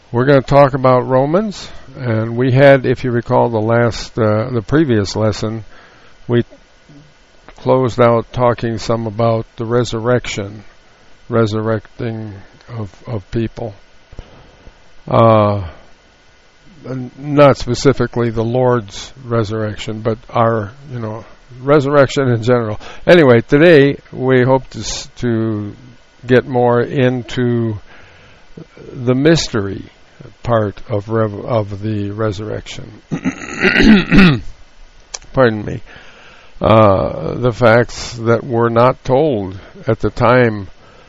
We're going to talk about Romans, and we had, if you recall, the previous lesson, we closed out talking some about the resurrecting of people. Not specifically the Lord's resurrection, but our, resurrection in general. Anyway, today we hope to get more into the mystery part of the resurrection. Pardon me. The facts that were not told at the time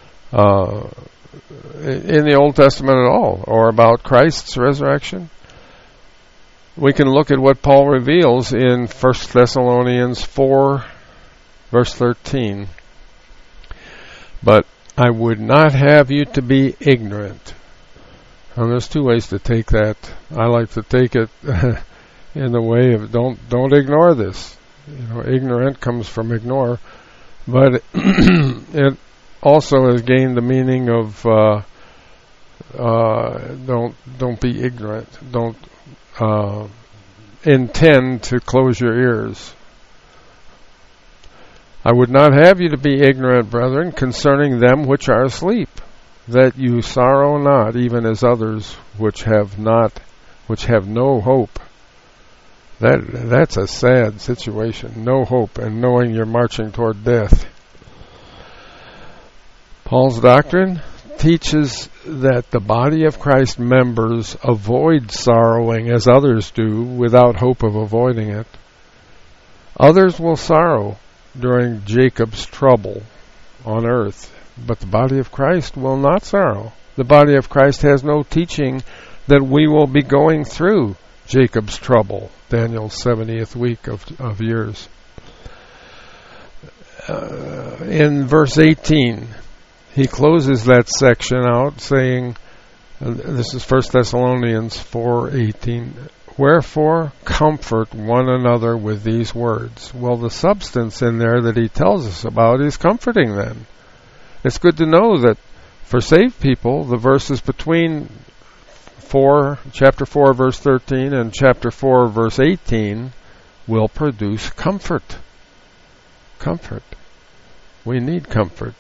in the Old Testament at all, or about Christ's resurrection. We can look at what Paul reveals in 1 Thessalonians 4, verse 13. But I would not have you to be ignorant. And there's two ways to take that. I like to take it in the way of don't ignore this. Ignorant comes from ignore, but it also has gained the meaning of don't be ignorant. Don't intend to close your ears. I would not have you to be ignorant, brethren, concerning them which are asleep, that you sorrow not, even as others which have no hope. That's a sad situation. No hope, and knowing you're marching toward death. Paul's doctrine teaches that the body of Christ members avoid sorrowing as others do without hope of avoiding it. Others will sorrow during Jacob's trouble on earth, but the body of Christ will not sorrow. The body of Christ has no teaching that we will be going through Jacob's trouble, Daniel's 70th week of years. In verse 18, he closes that section out saying, this is 1 Thessalonians 4:18, wherefore comfort one another with these words. Well, the substance in there that he tells us about is comforting them. It's good to know that for saved people, the verses between chapter 4, verse 13 and chapter 4, verse 18 will produce comfort. Comfort. We need comfort.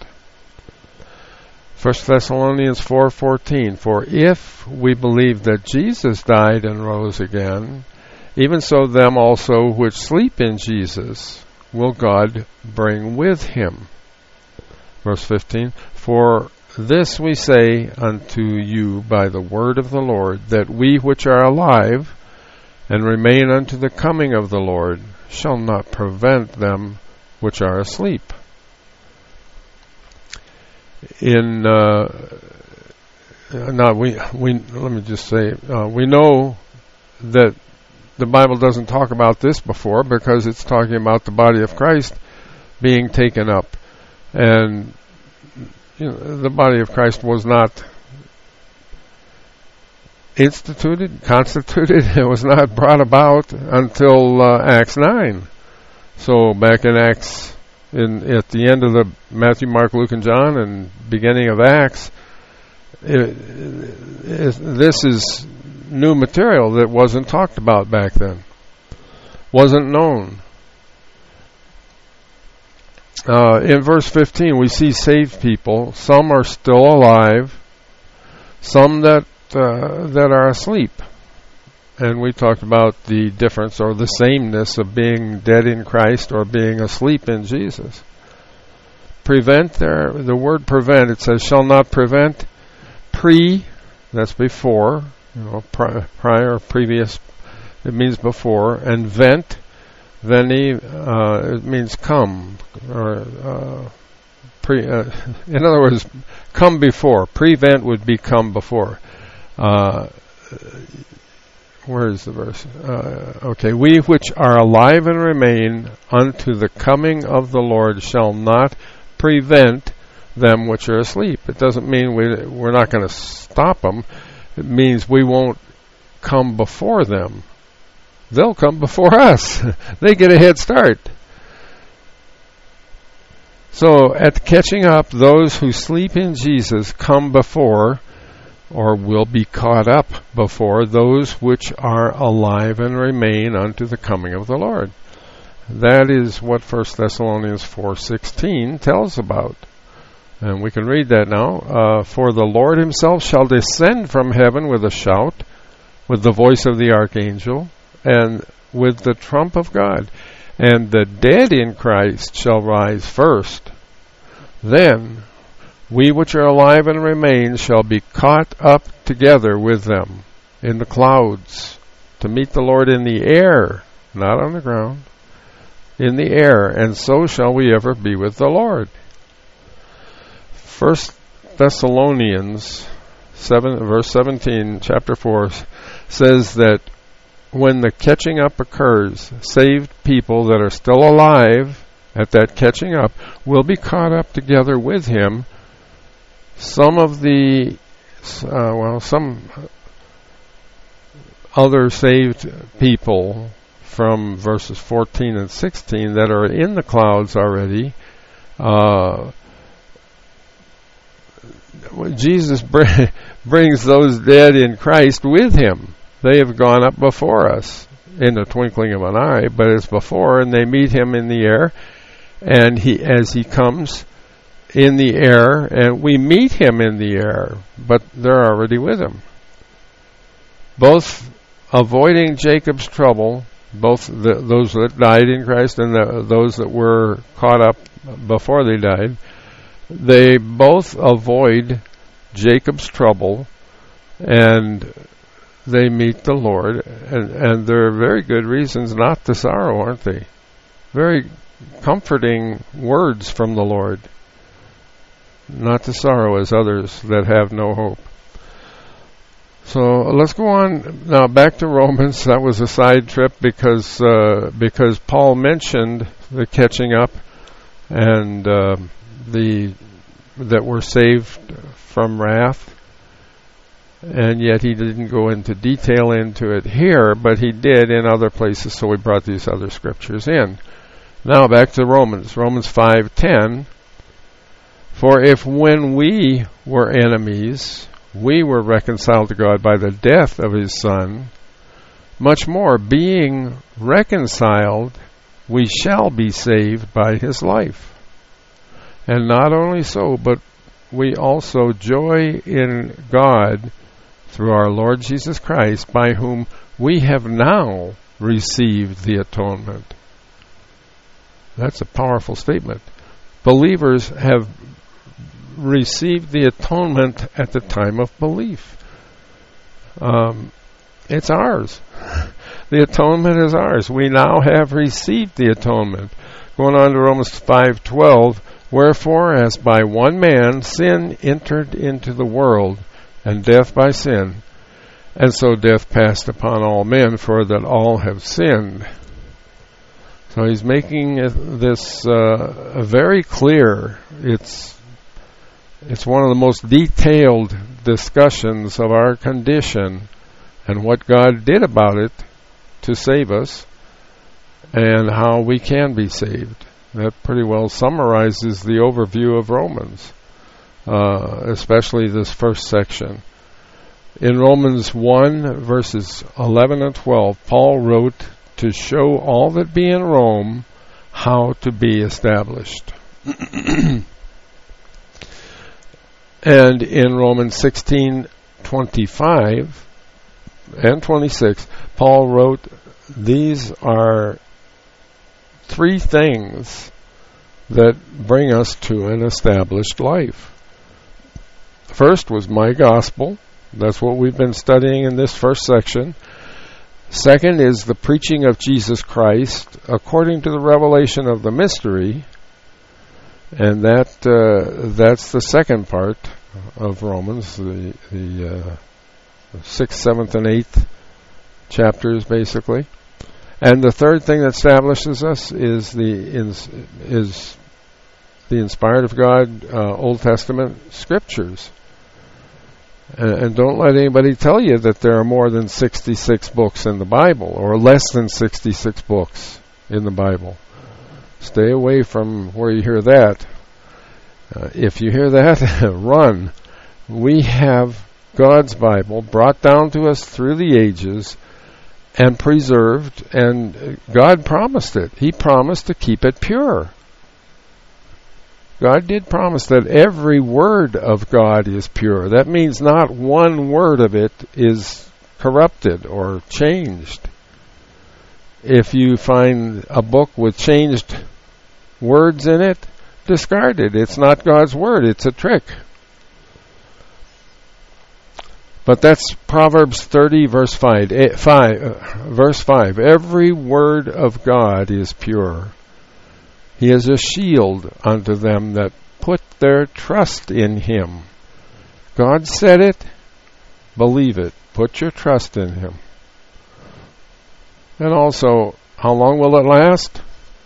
1 Thessalonians 4:14, for if we believe that Jesus died and rose again, even so them also which sleep in Jesus will God bring with him. Verse 15, for this we say unto you by the word of the Lord, that we which are alive and remain unto the coming of the Lord shall not prevent them which are asleep. Let me just say, we know that the Bible doesn't talk about this before because it's talking about the body of Christ being taken up, and the body of Christ was not constituted. It was not brought about until Acts 9. So back in Acts, at the end of the Matthew, Mark, Luke, and John, and beginning of Acts, this is new material that wasn't talked about back then, wasn't known. In verse 15, we see saved people. Some are still alive, some that are asleep. And we talked about the difference or the sameness of being dead in Christ or being asleep in Jesus. Prevent there, the word prevent, it says shall not prevent. That's before, prior, previous, it means before. And vent, it means come. Or in other words, come before. Prevent would be come before. Where is the verse? Okay, we which are alive and remain unto the coming of the Lord shall not prevent them which are asleep. It doesn't mean we're not going to stop them. It means we won't come before them. They'll come before us. They get a head start. So at catching up, those who sleep in Jesus come before, or will be caught up before those which are alive and remain unto the coming of the Lord. That is what 1 Thessalonians 4:16 tells about. And we can read that now. For the Lord himself shall descend from heaven with a shout, with the voice of the archangel, and with the trump of God. And the dead in Christ shall rise first. Then we which are alive and remain shall be caught up together with them in the clouds to meet the Lord in the air, not on the ground, in the air, and so shall we ever be with the Lord. 1 Thessalonians 7, verse 17, chapter 4, says that when the catching up occurs, saved people that are still alive at that catching up will be caught up together with him. Some other saved people from verses 14 and 16 that are in the clouds already, Jesus brings those dead in Christ with him. They have gone up before us in the twinkling of an eye, but it's before, and they meet him in the air, and as he comes in the air, and we meet him in the air, but they're already with him. Both avoiding Jacob's trouble, both those that died in Christ and those that were caught up before they died, they both avoid Jacob's trouble, and they meet the Lord, and there are very good reasons not to sorrow, aren't they? Very comforting words from the Lord. Not to sorrow as others that have no hope. So let's go on now back to Romans. That was a side trip because Paul mentioned the catching up and that we're saved from wrath, and yet he didn't go into detail into it here, but he did in other places, so we brought these other scriptures in. Now back to Romans 5:10. For if when we were enemies, we were reconciled to God by the death of his Son, much more, being reconciled, we shall be saved by his life. And not only so, but we also joy in God through our Lord Jesus Christ, by whom we have now received the atonement. That's a powerful statement. Believers have received the atonement at the time of belief. It's ours. The atonement is ours. We now have received the atonement. Going on to Romans 5:12, wherefore, as by one man sin entered into the world, and death by sin, and so death passed upon all men, for that all have sinned. So he's making this very clear. It's one of the most detailed discussions of our condition and what God did about it to save us and how we can be saved. That pretty well summarizes the overview of Romans, especially this first section. In Romans 1, verses 11 and 12, Paul wrote to show all that be in Rome how to be established. And in Romans 16:25 and 26, Paul wrote, these are three things that bring us to an established life. First was my gospel. That's what we've been studying in this first section. Second is the preaching of Jesus Christ according to the revelation of the mystery. And that's the second part of Romans, the 6th, 7th, and 8th chapters, basically. And the third thing that establishes us is the inspired of God Old Testament scriptures. And don't let anybody tell you that there are more than 66 books in the Bible, or less than 66 books in the Bible. Stay away from where you hear that. If you hear that, run. We have God's Bible, brought down to us through the ages, and preserved, and God promised it. He promised to keep it pure. God did promise that every word of God is pure. That means not one word of it is corrupted or changed. If you find a book with changed words in it, discard it. It's not God's word. It's a trick. But that's Proverbs 30, verse 5. Verse 5. Every word of God is pure. He is a shield unto them that put their trust in Him. God said it. Believe it. Put your trust in Him. And also, how long will it last?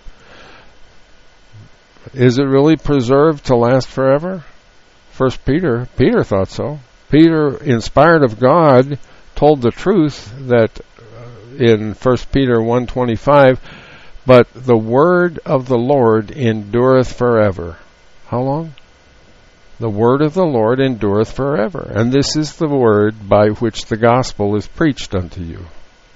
Is it really preserved to last forever? First Peter thought so. Peter, inspired of God, told the truth that in 1 Peter 1:25, but the word of the Lord endureth forever. How long? The word of the Lord endureth forever. And this is the word by which the gospel is preached unto you.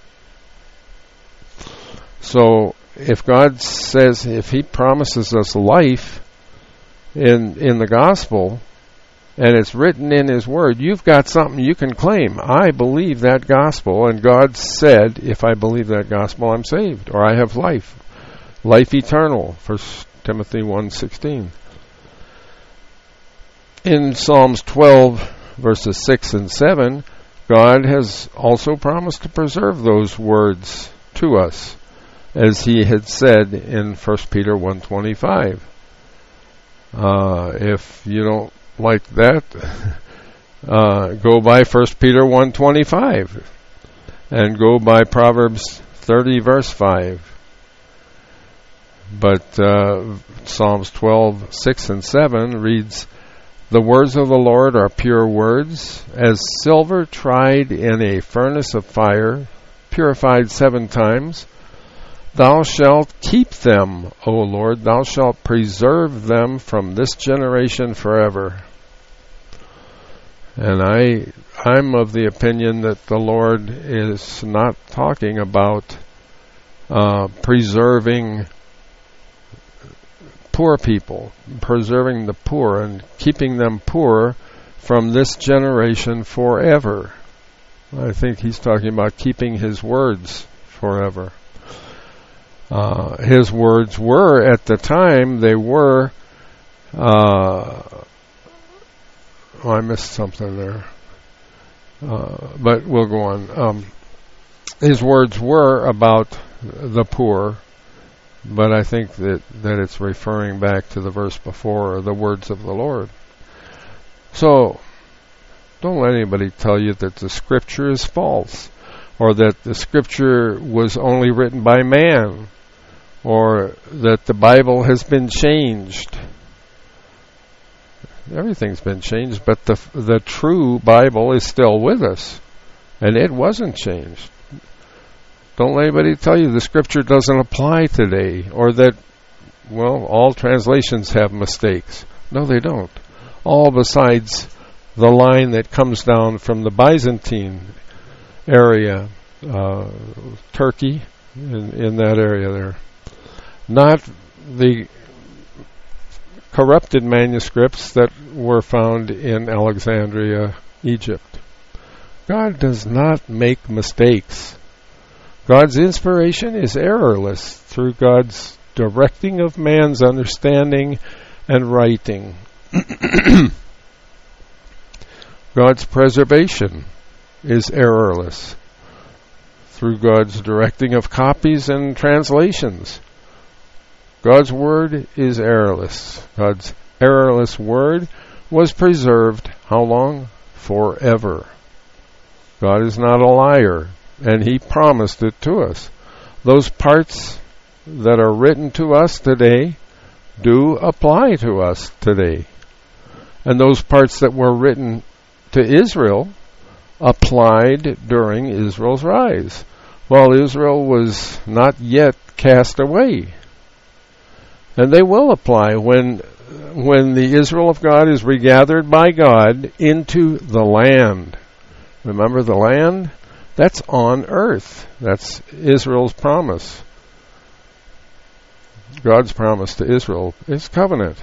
So, if God says, if He promises us life in the gospel, and it's written in His word, you've got something you can claim. I believe that gospel, and God said, if I believe that gospel, I'm saved, or I have life. Life eternal, 1 Timothy 1:16. In Psalms 12, verses 6 and 7, God has also promised to preserve those words to us, as He had said in 1 Peter 1:25. If you don't like that, go by 1 Peter 1:25 and go by Proverbs 30, verse 5. But Psalms 12, 6 and 7 reads, the words of the Lord are pure words, as silver tried in a furnace of fire, purified 7 times. Thou shalt keep them, O Lord, thou shalt preserve them from this generation forever. And I'm of the opinion that the Lord is not talking about preserving poor people, preserving the poor and keeping them poor from this generation forever. I think He's talking about keeping His words forever. His words were, at the time, they were, I missed something there. But we'll go on. His words were about the poor, but I think that it's referring back to the verse before, the words of the Lord. So, don't let anybody tell you that the Scripture is false, or that the Scripture was only written by man, or that the Bible has been changed. Everything's been changed, but the true Bible is still with us, and it wasn't changed. Don't let anybody tell you the Scripture doesn't apply today, or that, well, all translations have mistakes. No, they don't. All besides the line that comes down from the Byzantine area, Turkey, in that area there. Not the corrupted manuscripts that were found in Alexandria, Egypt. God does not make mistakes. God's inspiration is errorless through God's directing of man's understanding and writing. God's preservation is errorless through God's directing of copies and translations. God's word is errorless. God's errorless word was preserved how long? Forever. God is not a liar, and He promised it to us. Those parts that are written to us today do apply to us today. And those parts that were written to Israel applied during Israel's rise, while Israel was not yet cast away. And they will apply when the Israel of God is regathered by God into the land. Remember the land? That's on earth. That's Israel's promise. God's promise to Israel is covenant.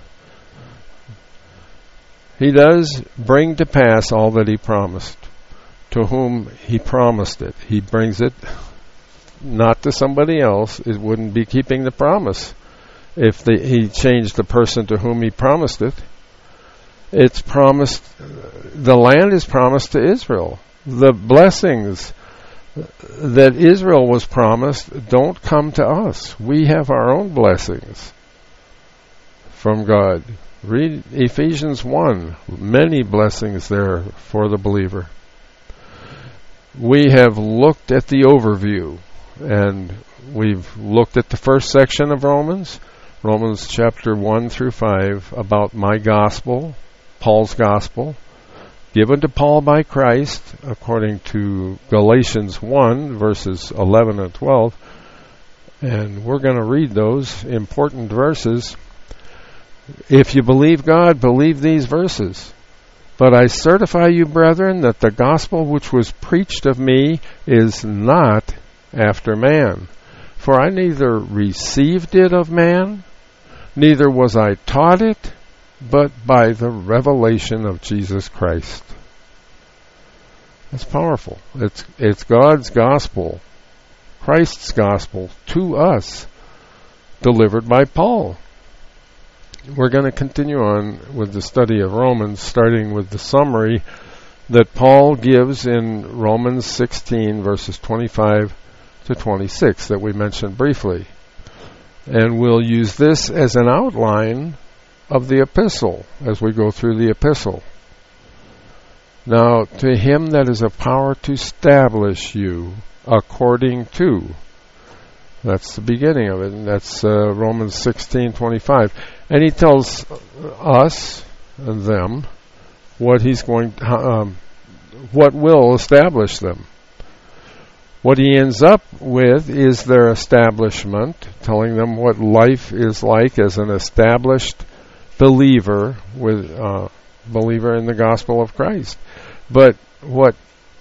He does bring to pass all that he promised. To whom he promised it. He brings it not to somebody else. It wouldn't be keeping the promise if he changed the person to whom he promised it. It's promised, the land is promised to Israel. The blessings that Israel was promised don't come to us. We have our own blessings from God. Read Ephesians 1. Many blessings there for the believer. We have looked at the overview, and we've looked at the first section of Romans chapter 1 through 5, about my gospel, Paul's gospel, given to Paul by Christ, according to Galatians 1, verses 11 and 12. And we're going to read those important verses. If you believe God, believe these verses. But I certify you, brethren, that the gospel which was preached of me is not after man. For I neither received it of man, neither was I taught it, but by the revelation of Jesus Christ. That's powerful. It's God's gospel, Christ's gospel to us, delivered by Paul. We're going to continue on with the study of Romans, starting with the summary that Paul gives in Romans 16, verses 25 to 26, that we mentioned briefly. And we'll use this as an outline of the epistle as we go through the epistle. Now, to him that is a power to establish you according to. That's the beginning of it, and that's Romans 16:25. And he tells us and them what he's going, what will establish them. What he ends up with is their establishment, telling them what life is like as an established believer believer in the gospel of Christ. But what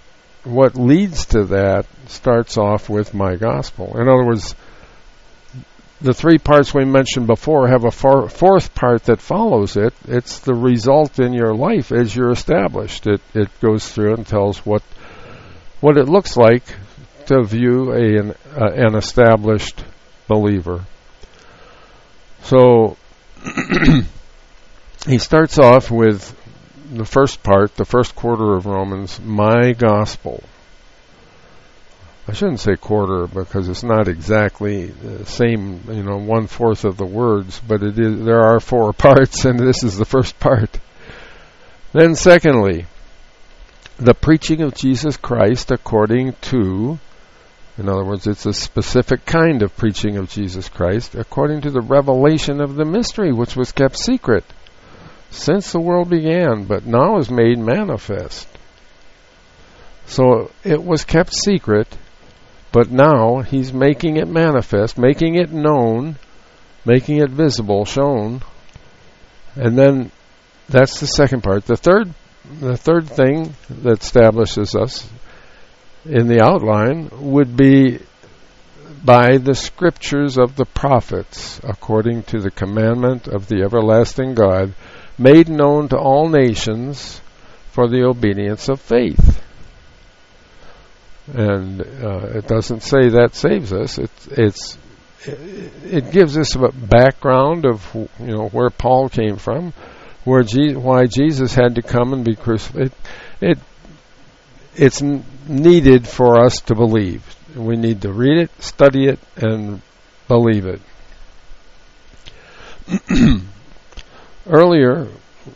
leads to that starts off with my gospel. In other words, the three parts we mentioned before have a fourth part that follows it. It's the result in your life as you're established. It goes through and tells what it looks like to view an established believer. So he starts off with the first part, the first quarter of Romans, my gospel. I shouldn't say quarter because it's not exactly the same, 1/4 of the words, but it is. There are 4 parts, and this is the first part. Then secondly, the preaching of Jesus Christ according to, in other words, it's a specific kind of preaching of Jesus Christ, according to the revelation of the mystery which was kept secret since the world began, but now is made manifest. So it was kept secret, but now he's making it manifest, making it known, making it visible, shown. And then that's the second part. The third thing that establishes us in the outline would be by the scriptures of the prophets, according to the commandment of the everlasting God, made known to all nations for the obedience of faith. And it doesn't say that saves us. It gives us a background of where Paul came from, why Jesus had to come and be crucified. It's needed for us to believe. We need to read it, study it, and believe it. Earlier,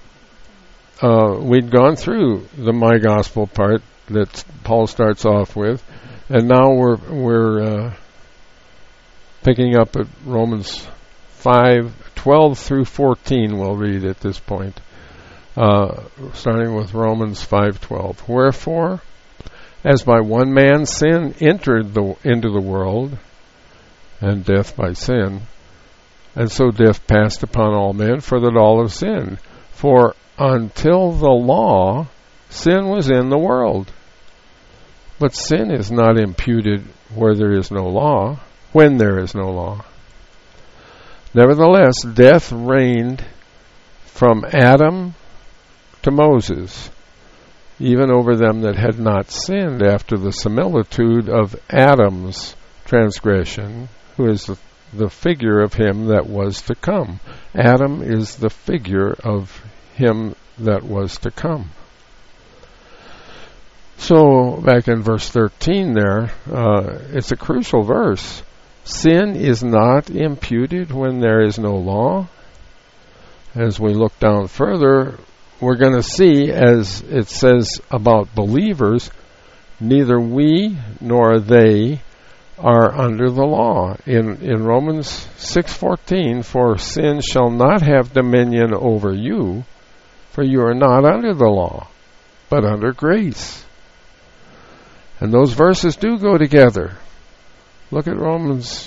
we'd gone through the my gospel part that Paul starts off with, and now we're picking up at Romans 5:12 through 14. We'll read at this point, starting with Romans 5:12. Wherefore, as by one man sin entered into the world, and death by sin, and so death passed upon all men, for that all have sinned. For until the law, sin was in the world. But sin is not imputed where there is no law, when there is no law. Nevertheless, death reigned from Adam to Moses, even over them that had not sinned, after the similitude of Adam's transgression, who is the figure of him that was to come. Adam is the figure of him that was to come. So, back in verse 13 there, it's a crucial verse. Sin is not imputed when there is no law. As we look down further, we're going to see, as it says about believers, neither we nor they are under the law. In Romans 6:14, for sin shall not have dominion over you, for you are not under the law, but under grace. And those verses do go together. Look at Romans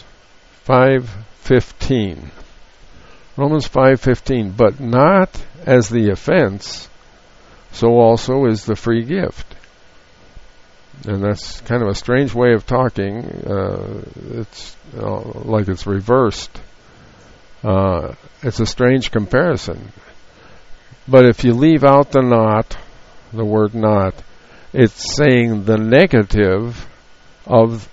5:15. Romans 5:15, but not as the offense, so also is the free gift. And that's kind of a strange way of talking. It's like it's reversed. It's a strange comparison. But if you leave out the not, the word not, it's saying the negative of,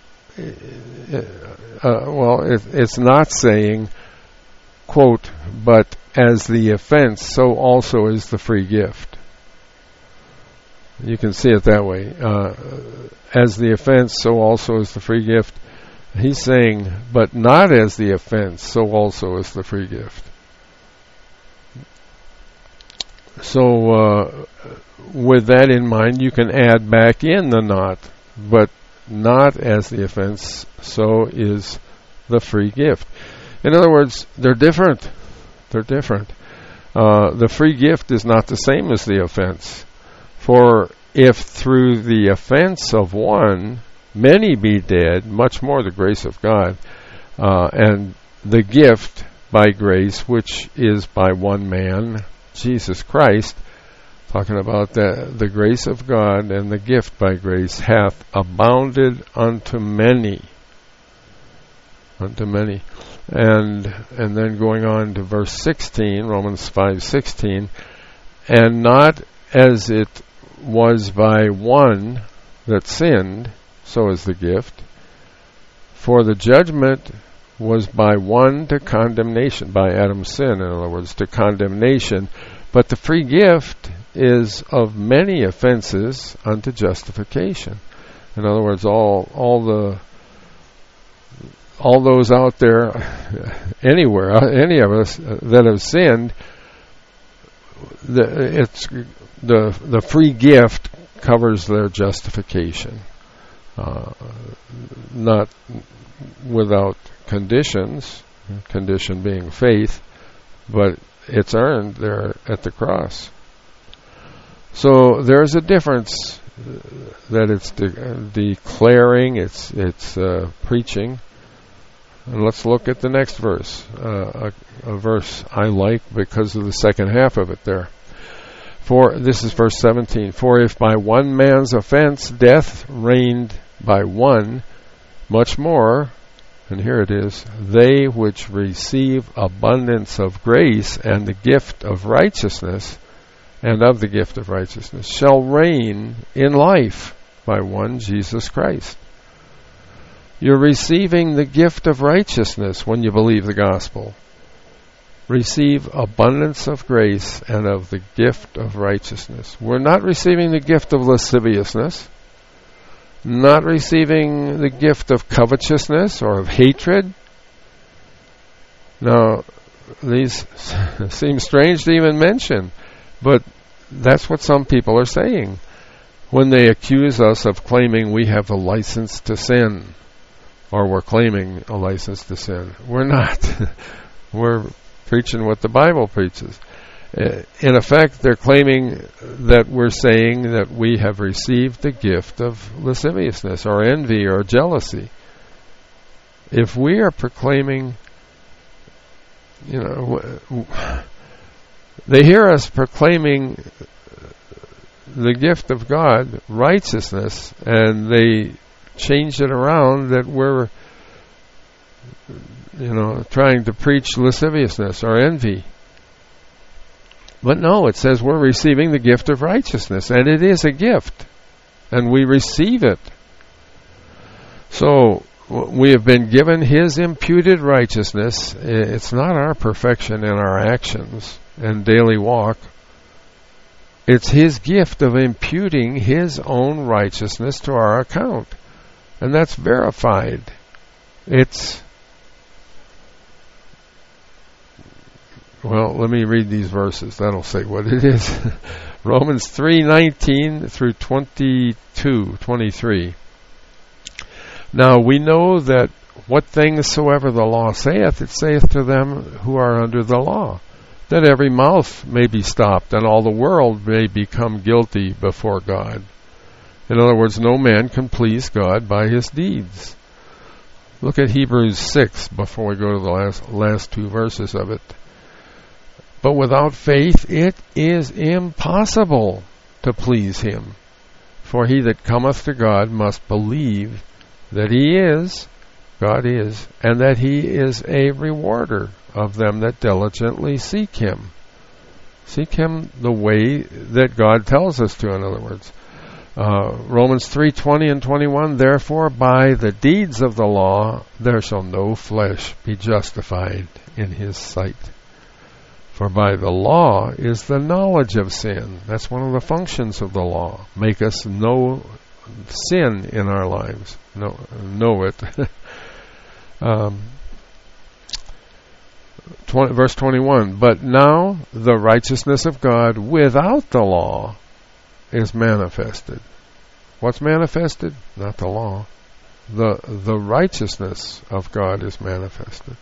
it's not saying, quote, but as the offense, so also is the free gift. You can see it that way. As the offense, so also is the free gift. He's saying, but not as the offense, so also is the free gift. So, with that in mind, you can add back in the not, but not as the offense, so is the free gift. In other words, they're different. They're different. The free gift is not the same as the offense. For if through the offense of one many be dead, much more the grace of God, and the gift by grace, which is by one man, Jesus Christ, talking about the grace of God and the gift by grace, hath abounded unto many. Unto many. And then going on to verse 16, Romans 5:16, and not as it was by one that sinned, so is the gift. For the judgment was by one to condemnation, by Adam's sin, in other words, to condemnation. But the free gift is of many offenses unto justification. In other words, all those out there, anywhere, any of us that have sinned, the free gift covers their justification, not without conditions, condition being faith, but it's earned there at the cross. So there's a difference that it's declaring, it's preaching. And let's look at the next verse, a verse I like because of the second half of it there. For this is verse 17. For if by one man's offense death reigned by one, much more, and here it is, they which receive abundance of grace and the gift of righteousness, and of the gift of righteousness, shall reign in life by one Jesus Christ. You're receiving the gift of righteousness when you believe the gospel. Receive abundance of grace and of the gift of righteousness. We're not receiving the gift of lasciviousness, not receiving the gift of covetousness or of hatred. Now, these seem strange to even mention, but that's what some people are saying when they accuse us of claiming we have a license to sin, or we're claiming a license to sin. We're not. We're preaching what the Bible preaches. In effect, they're claiming that we're saying that we have received the gift of lasciviousness or envy or jealousy. If we are proclaiming, they hear us proclaiming the gift of God, righteousness, and they change it around that we're, trying to preach lasciviousness or envy. But no, it says we're receiving the gift of righteousness, and it is a gift, and we receive it. So we have been given His imputed righteousness. It's not our perfection in our actions and daily walk. It's His gift of imputing His own righteousness to our account. And that's verified. Well, let me read these verses. That'll say what it is. Romans 3:19 through 23. Now we know that what things soever the law saith, it saith to them who are under the law, that every mouth may be stopped, and all the world may become guilty before God. In other words, no man can please God by his deeds. Look at Hebrews 6 before we go to the last two verses of it. But without faith it is impossible to please Him. For he that cometh to God must believe that He is, God is, and that He is a rewarder of them that diligently seek Him. Seek Him the way that God tells us to, in other words. Romans 3:20 and 21, therefore by the deeds of the law there shall no flesh be justified in His sight. For by the law is the knowledge of sin. That's one of the functions of the law. Make us know sin in our lives. Know it. Verse 21, but now the righteousness of God without the law is manifested. What's manifested? Not the law. The righteousness of God is manifested.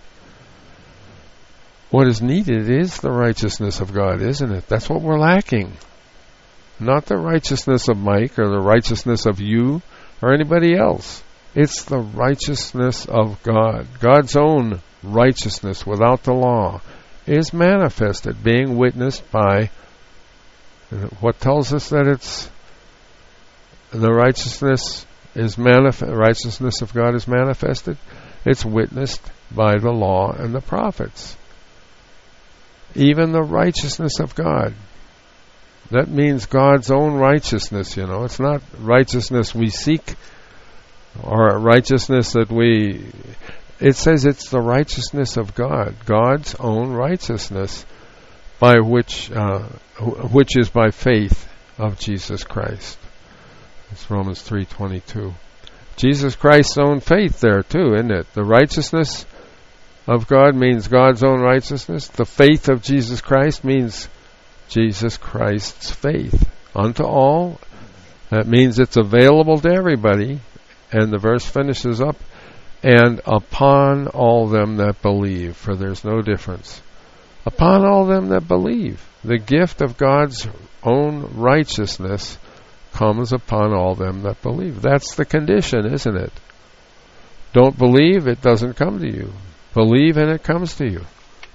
What is needed is the righteousness of God, isn't it? That's what we're lacking. Not the righteousness of Mike or the righteousness of you or anybody else. It's the righteousness of God. God's own righteousness without the law is manifested, being witnessed by what tells us that it's the righteousness of God is manifested. It's witnessed by the law and the prophets. Even the righteousness of God. That means God's own righteousness, It's not righteousness we seek or righteousness that it says it's the righteousness of God. God's own righteousness by which is by faith of Jesus Christ. It's Romans 3:22. Jesus Christ's own faith there too, isn't it? The righteousness of God means God's own righteousness. The faith of Jesus Christ means Jesus Christ's faith. Unto all, that means it's available to everybody. And the verse finishes up, and upon all them that believe, for there's no difference. Upon all them that believe. The gift of God's own righteousness comes upon all them that believe. That's the condition, isn't it? Don't believe, it doesn't come to you. Believe and it comes to you.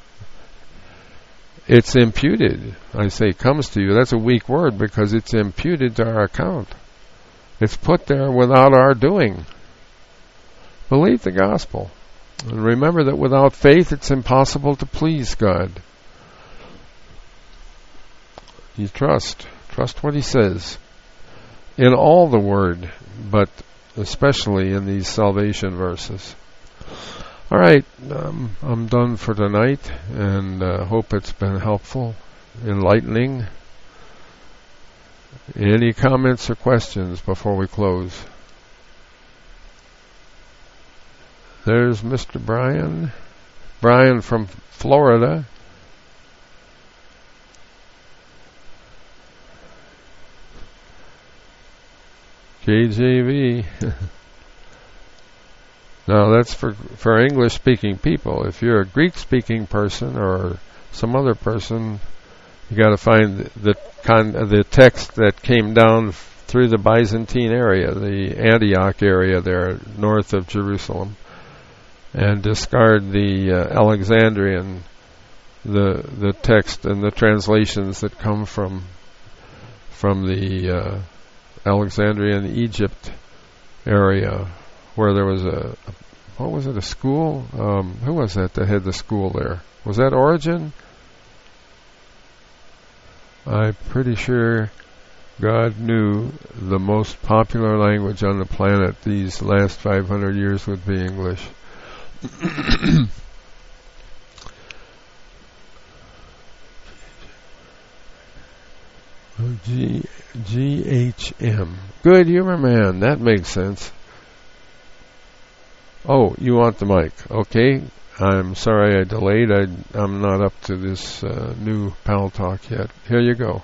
It's imputed. I say comes to you. That's a weak word because it's imputed to our account. It's put there without our doing. Believe the gospel. And remember that without faith it's impossible to please God. You trust. Trust what He says. In all the Word, but especially in these salvation verses. All right, I'm done for tonight, and hope it's been helpful, enlightening. Any comments or questions before we close? There's Mr. Brian. Brian from Florida. KJV. Now that's for English-speaking people. If you're a Greek-speaking person or some other person, you got to find the text that came down through the Byzantine area, the Antioch area there, north of Jerusalem, and discard the Alexandrian, the text and the translations that come from from the Alexandria and Egypt area, where there was a school? Who was that had the school there? Was that Origen? I'm pretty sure God knew the most popular language on the planet these last 500 years would be English. GHM. Good humor man. That makes sense. Oh, you want the mic. Okay. I'm sorry I delayed. I'm not up to this new Pal Talk yet. Here you go.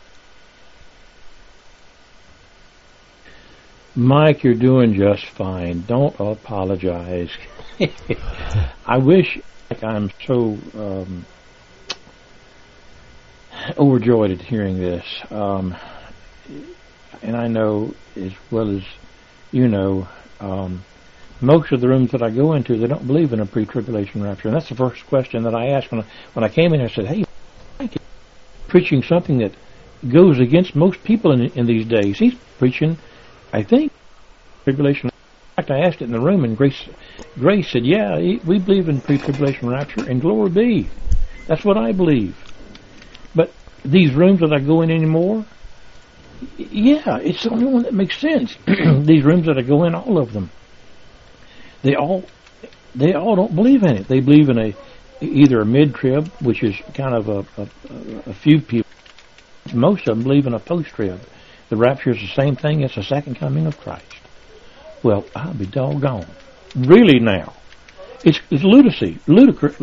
Mike, you're doing just fine. Don't apologize. I wish, I'm so overjoyed at hearing this. And I know, as well as you know, most of the rooms that I go into, they don't believe in a pre-tribulation rapture. And that's the first question that I asked when I came in. I said, hey, Mike is preaching something that goes against most people in these days. He's preaching, I think, tribulation. In fact, I asked it in the room, and Grace said, yeah, we believe in pre-tribulation rapture, and glory be. That's what I believe. But these rooms that I go in anymore, yeah, it's the only one that makes sense. These rooms that I go in, all of them, they all don't believe in it. They believe in either a mid-trib, which is kind of a few people. Most of them believe in a post-trib. The rapture is the same thing as the second coming of Christ. Well, I'll be doggone. Really now. It's lunacy. Ludicrous.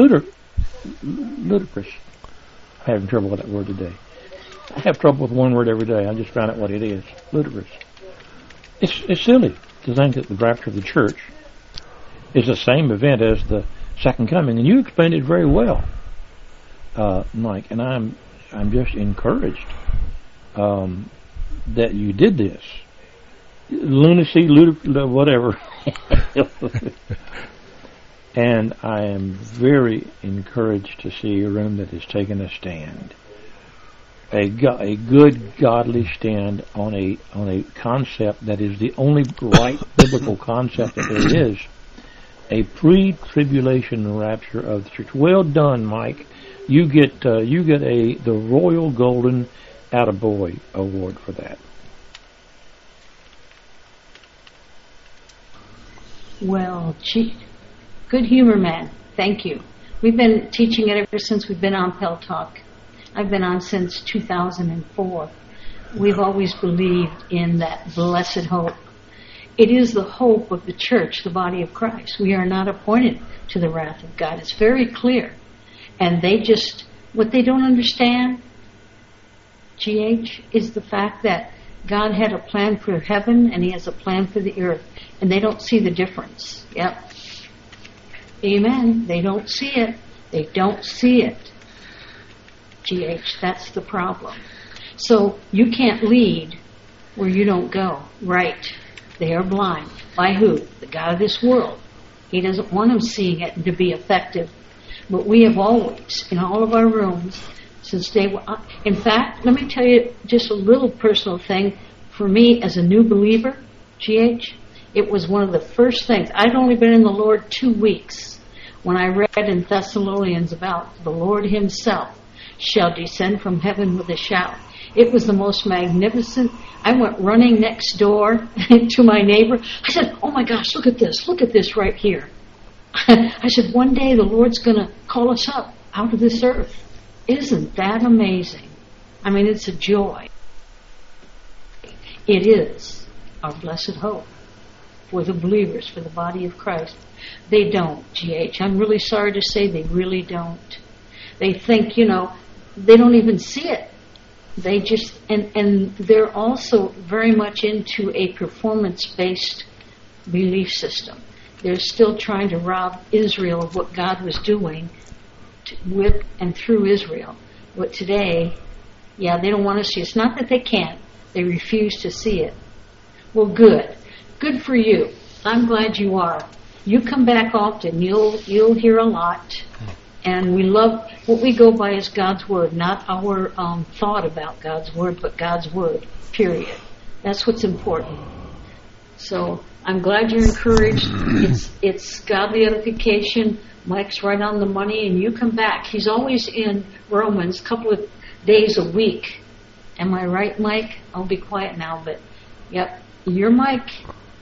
I'm having trouble with that word today. I have trouble with one word every day. I just found out what it is. Ludicrous. It's silly to think that the rapture of the church is the same event as the second coming. And you explained it very well, Mike. And I'm just encouraged that you did this. Lunacy, whatever. And I am very encouraged to see a room that has taken a stand, a good godly stand on a concept that is the only right biblical concept that there is, a pre-tribulation rapture of the church. Well done, Mike. You get the Royal Golden Attaboy Award for that. Well, gee, good humor, man. Thank you. We've been teaching it ever since we've been on Pell Talk. I've been on since 2004. We've always believed in that blessed hope. It is the hope of the church, the body of Christ. We are not appointed to the wrath of God. It's very clear. And what they don't understand, GH, is the fact that God had a plan for heaven and He has a plan for the earth. And they don't see the difference. Yep. Amen. They don't see it. They don't see it. GH, that's the problem. So you can't lead where you don't go. Right. They are blind. By who? The God of this world. He doesn't want them seeing it to be effective. But we have always, in all of our rooms, since day one. In fact, let me tell you just a little personal thing. For me, as a new believer, GH, it was one of the first things. I'd only been in the Lord 2 weeks when I read in Thessalonians about the Lord Himself shall descend from heaven with a shout. It was the most magnificent. I went running next door to my neighbor. I said, oh my gosh, look at this right here. I said, one day the Lord's going to call us up out of this earth. Isn't that amazing? I mean, it's a joy. It is our blessed hope for the believers, for the body of Christ. They don't, GH. I'm really sorry to say they really don't. They think, they don't even see it. They just, and they're also very much into a performance-based belief system. They're still trying to rob Israel of what God was doing with and through Israel. But today, they don't want to see it. It's not that they can't. They refuse to see it. Well, good. Good for you. I'm glad you are. You come back often. You'll hear a lot. And we love, what we go by is God's Word, not our thought about God's Word, but God's Word, period. That's what's important. So I'm glad you're encouraged. It's godly edification. Mike's right on the money, and you come back. He's always in Romans a couple of days a week. Am I right, Mike? I'll be quiet now, but yep, you're Mike.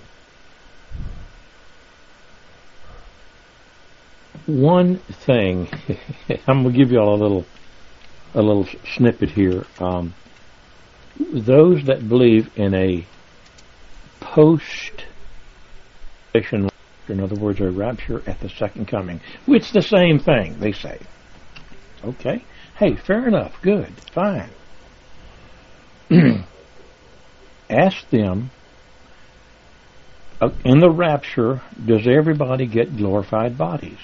One thing, I'm going to give you all a little snippet here. Those that believe in a post-tribulation, in other words, a rapture at the second coming, it's the same thing, they say. Okay, hey, fair enough, good, fine. Ask them, in the rapture, does everybody get glorified bodies?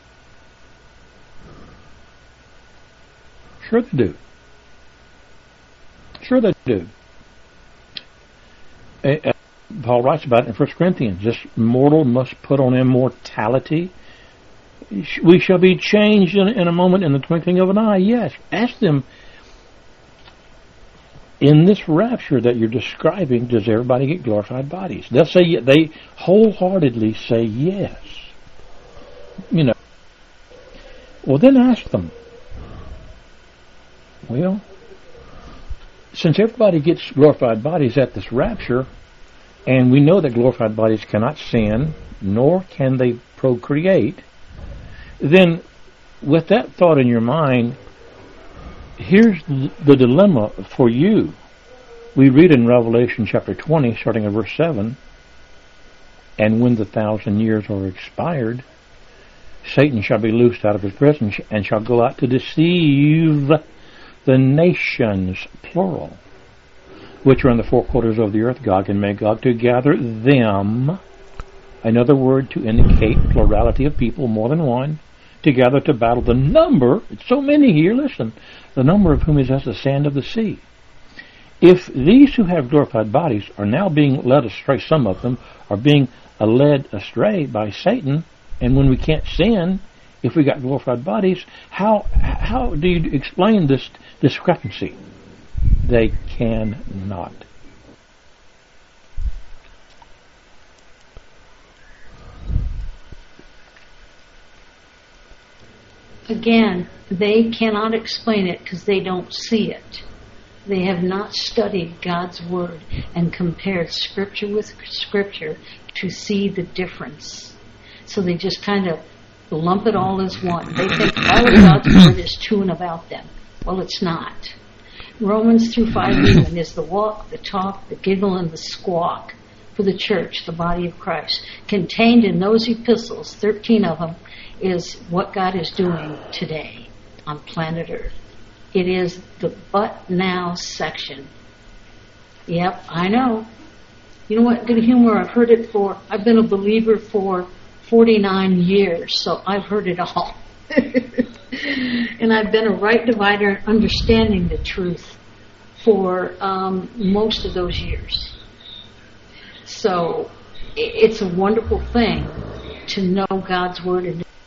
Sure they do. Sure they do. Paul writes about it in 1 Corinthians. This mortal must put on immortality. We shall be changed in a moment, in the twinkling of an eye. Yes. Ask them, in this rapture that you're describing, does everybody get glorified bodies? They'll say, they wholeheartedly say yes. You know. Well, then ask them, well, since everybody gets glorified bodies at this rapture, and we know that glorified bodies cannot sin, nor can they procreate, then with that thought in your mind, here's the dilemma for you. We read in Revelation chapter 20, starting at verse 7, and when the 1,000 years are expired, Satan shall be loosed out of his prison and shall go out to deceive the nations, plural, which are in the four quarters of the earth, Gog and Magog, to gather them, another word to indicate plurality of people, more than one, together to battle. The number, it's so many here, listen, the number of whom is as the sand of the sea. If these who have glorified bodies are now being led astray, some of them are being led astray by Satan, and when we can't sin, if we got glorified bodies, how do you explain this discrepancy? They cannot. Again, they cannot explain it because they don't see it. They have not studied God's Word and compared Scripture with Scripture to see the difference. So they just kind of lump it all as one. They think all of God's Word is to and about them. Well, it's not. Romans through Philemon is the walk, the talk, the giggle, and the squawk for the church, the body of Christ. Contained in those epistles, 13 of them, is what God is doing today on planet Earth. It is the but now section. Yep, I know. You know what, good humor, I've been a believer for 49 years, so I've heard it all. And I've been a right divider understanding the truth for most of those years. So it's a wonderful thing to know God's Word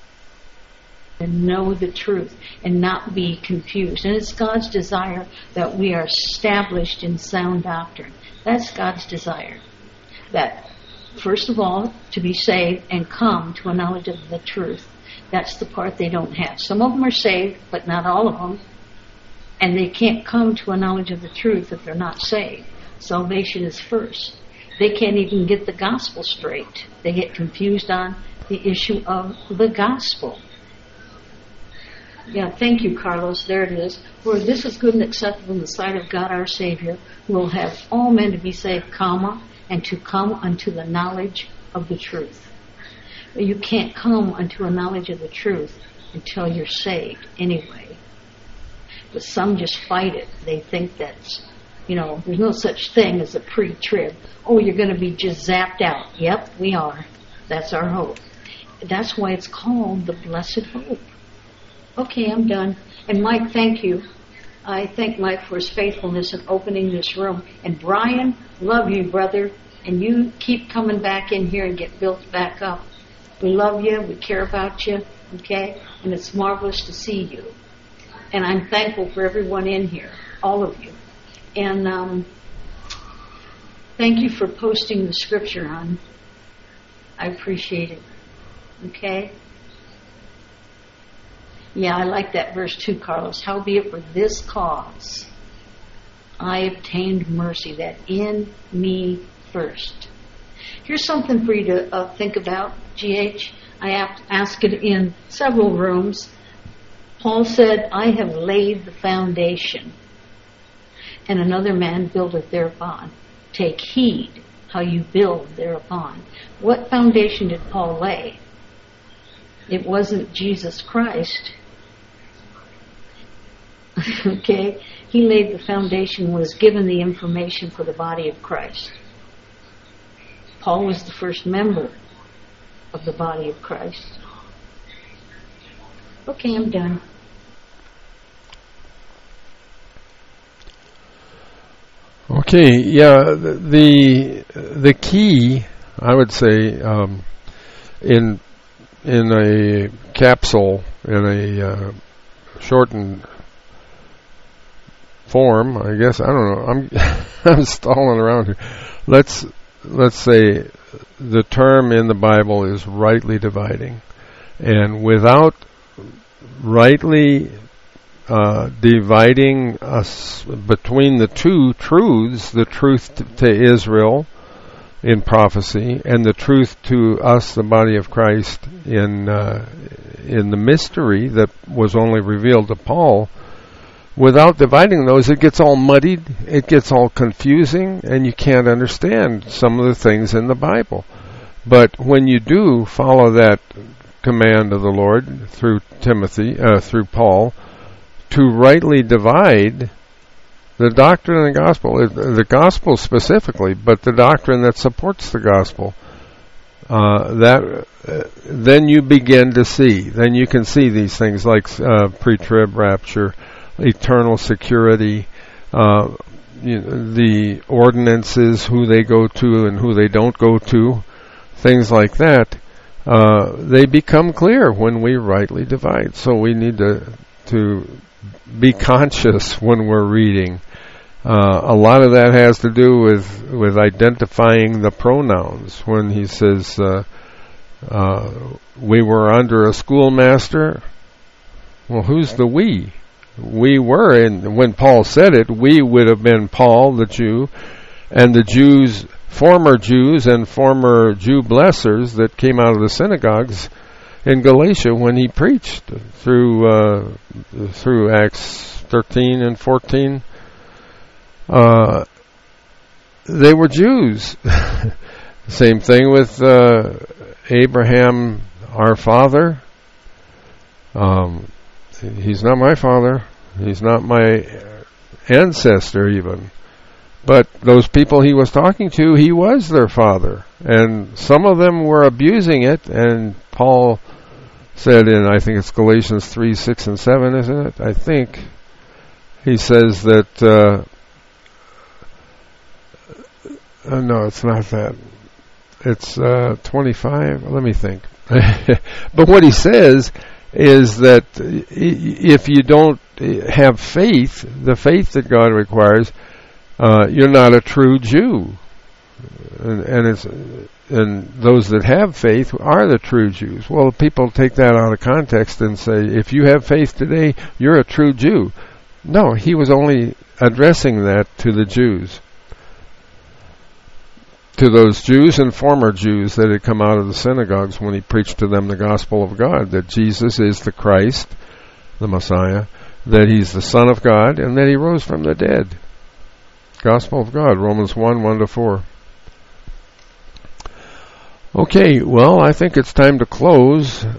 and know the truth and not be confused. And it's God's desire that we are established in sound doctrine. That's God's desire. That, first of all, to be saved and come to a knowledge of the truth. That's the part they don't have. Some of them are saved, but not all of them. And they can't come to a knowledge of the truth if they're not saved. Salvation is first. They can't even get the gospel straight. They get confused on the issue of the gospel. Yeah, thank you, Carlos. There it is. For this is good and acceptable in the sight of God our Savior, who will have all men to be saved, comma, and to come unto the knowledge of the truth. But you can't come unto a knowledge of the truth until you're saved anyway. But some just fight it. They think that's, there's no such thing as a pre-trib. Oh, you're going to be just zapped out. Yep, we are. That's our hope. That's why it's called the blessed hope. Okay, I'm done. And Mike, thank you. I thank Mike for his faithfulness in opening this room. And Brian, love you, brother. And you keep coming back in here and get built back up. We love you. We care about you. Okay? And it's marvelous to see you. And I'm thankful for everyone in here, all of you. And thank you for posting the scripture on. I appreciate it. Okay? Yeah, I like that verse too, Carlos. Howbeit for this cause I obtained mercy, that in me first. Here's something for you to think about, GH. I asked it in several rooms. Paul said, I have laid the foundation, and another man buildeth thereupon. Take heed how you build thereupon. What foundation did Paul lay? It wasn't Jesus Christ. Okay? He laid the foundation, was given the information for the body of Christ. Paul was the first member of the body of Christ. Okay, I'm done. Okay, yeah, the key, I would say, in a capsule, in a shortened form, I guess, I don't know, I'm stalling around here. Let's say the term in the Bible is rightly dividing, and without rightly dividing us between the two truths, the truth to Israel in prophecy and the truth to us, the body of Christ, in the mystery that was only revealed to Paul. Without dividing those, it gets all muddied, it gets all confusing, and you can't understand some of the things in the Bible. But when you do follow that command of the Lord through through Paul, to rightly divide the doctrine of the gospel specifically, but the doctrine that supports the gospel, then you begin to see. Then you can see these things like pre-trib rapture, eternal security, the ordinances, who they go to and who they don't go to, things like that. They become clear when we rightly divide. So we need to be conscious when we're reading. A lot of that has to do with identifying the pronouns. When he says, we were under a schoolmaster, well, who's the we? We were, and when Paul said it, we would have been Paul, the Jew, and the Jews, former Jews and former Jew blessers that came out of the synagogues in Galatia when he preached through Acts 13 and 14. They were Jews. Same thing with Abraham, our father. He's not my father. He's not my ancestor even. But those people he was talking to, he was their father. And some of them were abusing it, and Paul said in, I think it's Galatians 3, 6, and 7, isn't it? I think. He says that, no, it's not that. It's 25. Let me think. But what he says is that if you don't have faith, the faith that God requires, you're not a true Jew. And those that have faith are the true Jews. Well, people take that out of context and say, if you have faith today, you're a true Jew. No, he was only addressing that to the Jews. To those Jews and former Jews that had come out of the synagogues when he preached to them the gospel of God, that Jesus is the Christ, the Messiah, that he's the Son of God, and that he rose from the dead. Gospel of God, Romans 1, 1-4. Okay, well, I think it's time to close.